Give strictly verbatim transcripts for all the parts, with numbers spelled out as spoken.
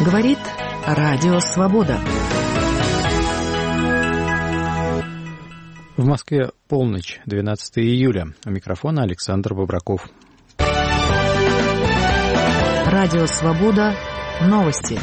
Говорит Радио Свобода. В Москве полночь, двенадцатого июля. У микрофона Александр Бобраков. Радио Свобода. Новости.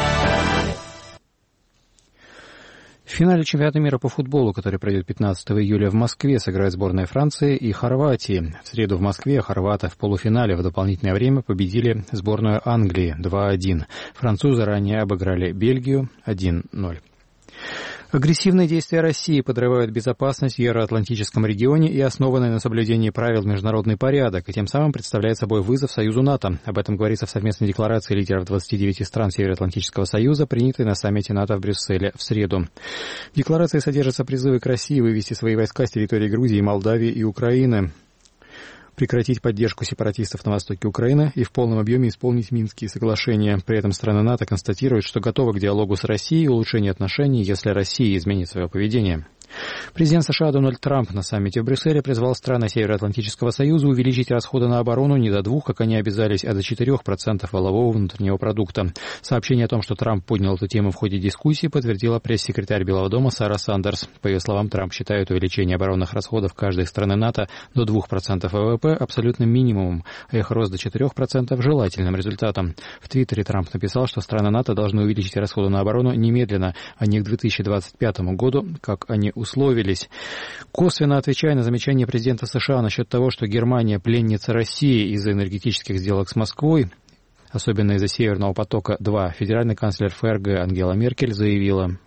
В финале чемпионата мира по футболу, который пройдет пятнадцатого июля в Москве, сыграет сборная Франции и Хорватии. В среду в Москве хорваты в полуфинале в дополнительное время победили сборную Англии два один. Французы ранее обыграли Бельгию один ноль. Агрессивные действия России подрывают безопасность в Евроатлантическом регионе и основанный на соблюдении правил международный порядок, и тем самым представляет собой вызов Союзу НАТО. Об этом говорится в совместной декларации лидеров двадцати девяти стран Североатлантического союза, принятой на саммите НАТО в Брюсселе в среду. В декларации содержатся призывы к России вывести свои войска с территории Грузии, Молдавии и Украины, прекратить поддержку сепаратистов на востоке Украины и в полном объеме исполнить Минские соглашения. При этом страны НАТО констатируют, что готовы к диалогу с Россией и улучшению отношений, если Россия изменит свое поведение. Президент США Дональд Трамп на саммите в Брюсселе призвал страны Североатлантического союза увеличить расходы на оборону не до двух, как они обязались, а до четырех процентов валового внутреннего продукта. Сообщение о том, что Трамп поднял эту тему в ходе дискуссии, подтвердила пресс-секретарь Белого дома Сара Сандерс. По ее словам, Трамп считает увеличение оборонных расходов каждой страны НАТО до двух процентов ВВП абсолютным минимумом, а их рост до четырех процентов желательным результатом. В Твиттере Трамп написал, что страны НАТО должны увеличить расходы на оборону немедленно, а не к две тысячи двадцать пятому году, как они условились. Косвенно отвечая на замечание президента США насчет того, что Германия пленница России из-за энергетических сделок с Москвой, особенно из-за Северного потока-два, федеральный канцлер ФРГ Ангела Меркель заявила: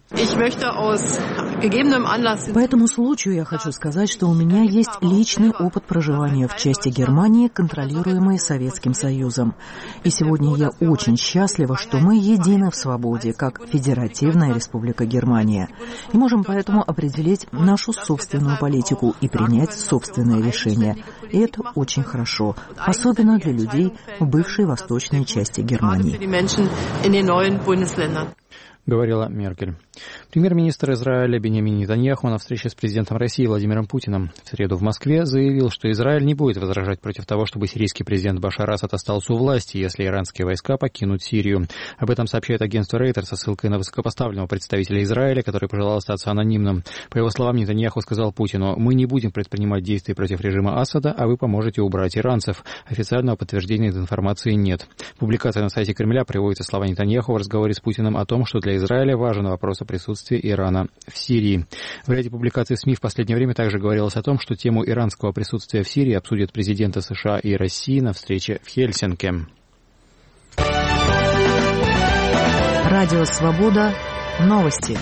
По этому случаю я хочу сказать, что у меня есть личный опыт проживания в части Германии, контролируемой Советским Союзом. И сегодня я очень счастлива, что мы едины в свободе, как Федеративная Республика Германия, и можем поэтому определить нашу собственную политику и принять собственные решения. И это очень хорошо, особенно для людей в бывшей восточной части Германии. Говорила Меркель. Премьер-министр Израиля Биньямин Нетаньяху на встрече с президентом России Владимиром Путиным в среду в Москве заявил, что Израиль не будет возражать против того, чтобы сирийский президент Башар Асад остался у власти, если иранские войска покинут Сирию. Об этом сообщает агентство Рейтер со ссылкой на высокопоставленного представителя Израиля, который пожелал остаться анонимным. По его словам, Нетаньяху сказал Путину: «Мы не будем предпринимать действий против режима Асада, а вы поможете убрать иранцев». Официального подтверждения этой информации нет. Публикация на сайте Кремля приводится слова Нетаньяху в разговоре с Путиным о том, что для Израиля важен вопрос о присутствии Ирана в Сирии. В ряде публикаций в СМИ в последнее время также говорилось о том, что тему иранского присутствия в Сирии обсудят президенты США и России на встрече в Хельсинки. Радио Свобода. Новости.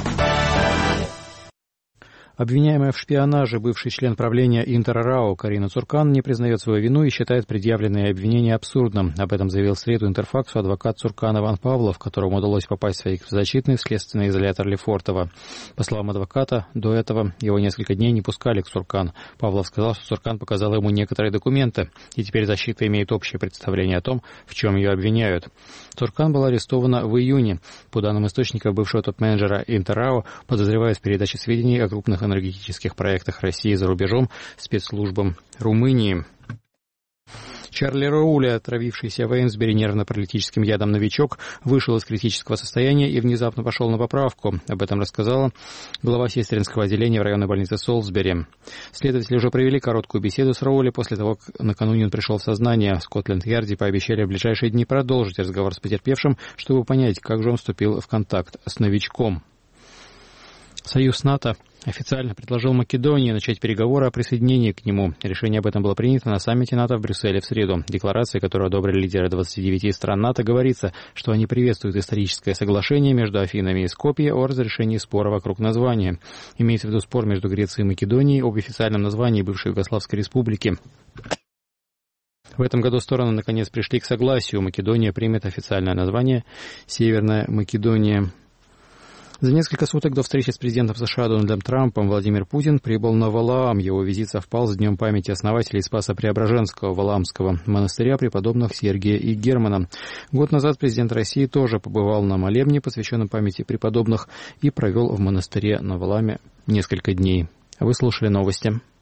Обвиняемая в шпионаже бывший член правления Интер-РАО Карина Цуркан не признает свою вину и считает предъявленные обвинения абсурдным. Об этом заявил в среду Интерфаксу адвокат Цуркан Иван Павлов, которому удалось попасть в своих защитных в следственный изолятор Лефортово. По словам адвоката, до этого его несколько дней не пускали к Цуркан. Павлов сказал, что Цуркан показала ему некоторые документы, и теперь защита имеет общее представление о том, в чем ее обвиняют. Цуркан была арестована в июне. По данным источников, бывшего топ-менеджера Интер-РАО подозревают в передаче сведений о крупных энергетических проектах России за рубежом спецслужбам Румынии. Чарли Роули, отравившийся в Эйнсбери нервно-паралитическим ядом «Новичок», вышел из критического состояния и внезапно пошел на поправку. Об этом рассказала глава сестринского отделения в районной больнице Солсбери. Следователи уже провели короткую беседу с Роули после того, как накануне он пришел в сознание. В Скотленд-Ярде пообещали в ближайшие дни продолжить разговор с потерпевшим, чтобы понять, как же он вступил в контакт с «Новичком». Союз НАТО официально предложил Македонии начать переговоры о присоединении к нему. Решение об этом было принято на саммите НАТО в Брюсселе в среду. В декларации, которую одобрили лидеры двадцати девяти стран НАТО, говорится, что они приветствуют историческое соглашение между Афинами и Скопье о разрешении спора вокруг названия. Имеется в виду спор между Грецией и Македонией об официальном названии бывшей Югославской республики. В этом году стороны наконец пришли к согласию. Македония примет официальное название «Северная Македония». За несколько суток до встречи с президентом США Дональдом Трампом Владимир Путин прибыл на Валаам. Его визит совпал с Днем памяти основателей Спасо-Преображенского Валаамского монастыря преподобных Сергия и Германа. Год назад президент России тоже побывал на молебне, посвященном памяти преподобных, и провел в монастыре на Валааме несколько дней. Вы слушали новости.